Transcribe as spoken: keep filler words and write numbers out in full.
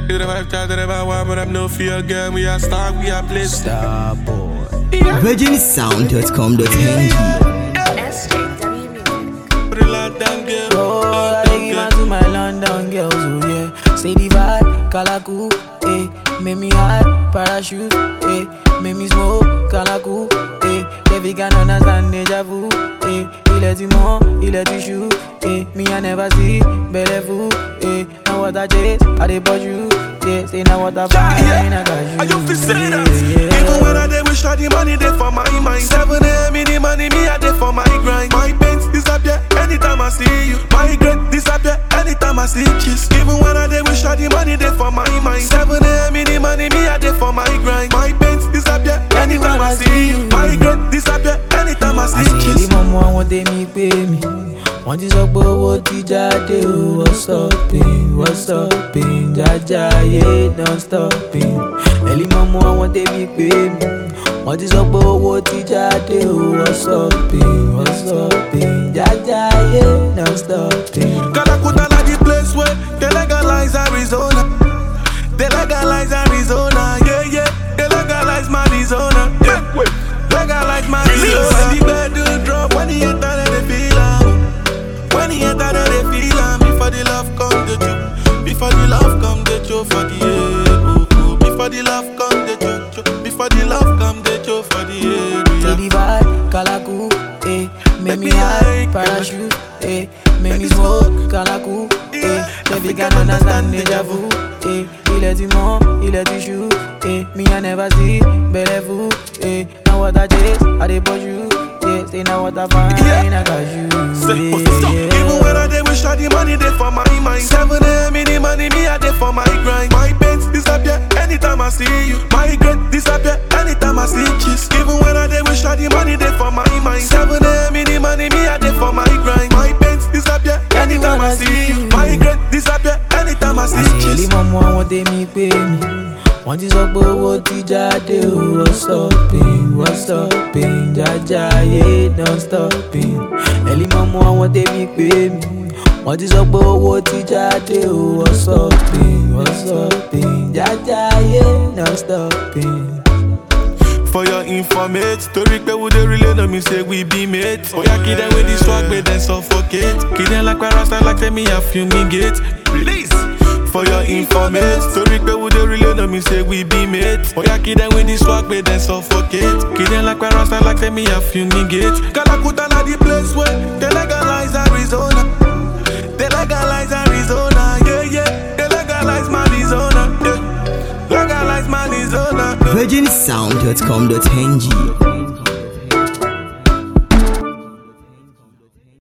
You the vibe, chat, the vibe, one, but I'm no fear, girl. We are star, we are place. Star boy. Yeah. virgin sound dot com dot n g. S J W Music. Put a lot down, girl. Oh, I take it to my London girls, oh yeah. Say the vibe, Kalaku, eh. Make me hot, parachute, eh. Make me smoke, Kalaku, eh. Baby can understand deja vu, eh. Il est du monde, il est du chou, eh. Me I never see, belle vous, eh. Now what I chase, I dey bought you, yeah. Say now what I find, Yeah. I got you. I you feel say yeah, that. yeah. Even when I dey wish all the money dey for my mind. seven a.m. in the money, me I dey for my grind. My pains disappear anytime I see you. My regret disappear anytime I see kiss. Even when I dey wish all the money dey for my mind. seven a.m. in the money, me I dey for my grind. My pains disappear anytime I see you. My regret disappear anytime I see Àṣírí kiss. mọ́mọ́ àwọn tèmi pé mi. Wọ́n ti sọ pé owó ti jáde o. What's stopping, what's stopping? Jájáyé don't stopping. Ẹ̀lí mọ́mọ́ àwọn tèmi pé mi. Wọ́n ti sọ pé owó ti jáde o. What's stopping, what's stopping? Jájáyé don't stopping. Kalakuta like the place where they legalize Arizona. They legalize Arizona, yeah, yeah. They legalize Arizona, yeah. Legalize Arizona. When the bed drop, when the enter, they feel am. When the enter, they feel am. Before the love come, the joke. Before the love come, the joke for the air. Before the love come, the joke. Before the love come, the joke for the air. Say the vibe, Kalaku, eh. Make me high, parachute, eh. Make me smoke, Kalaku, eh. Baby can understand deja vu, eh. Il est du monde, il est du chou, eh. Me I never see, belle vous, eh. Now what I chase, I dey push you, yeah. Say now what I find, Yeah. I got you, Say, yeah, stop. yeah. Even when I dey wish all the money dey for my mind. seven a.m. in the money, me I dey for my grind. My pains disappear anytime I see you. My regret disappear anytime I see kiss. Even when I dey wish all the money dey for my mind. seven a.m. in the money, me I dey for my grind. My pains disappear anytime I see you. My regret disappear anytime I see Àṣírí kiss. mọ́mọ́ àwọn tèmi pé mi. Wọ́n ti sọ pé owó ti jáde o. What's stopping, what's stopping? Jájáyé don't stopping. Ẹ̀lí mọ́mọ́ àwọn tèmi pé mi. Wọ́n ti sọ pé owó ti jáde o. What's stopping, what's stopping? Jájáyé don't stopping. For your informate, story pe we dey relay, no me say we be mates. Oh yeah, kid them with this swag, but then suffocate. Kid them like Rasta, like tell me I fumigate. Release. For your informate, story pe we dey relay, no me say we be mates. Oh yeah, kid them with this swag, but then suffocate. Kid them like Rasta, like tell me I fumigate. Kalakuta na the place where they legalize Arizona. They legalize Arizona, yeah yeah. They legalize Arizona, yeah. Legalize Arizona. virgin sound dot com dot n g.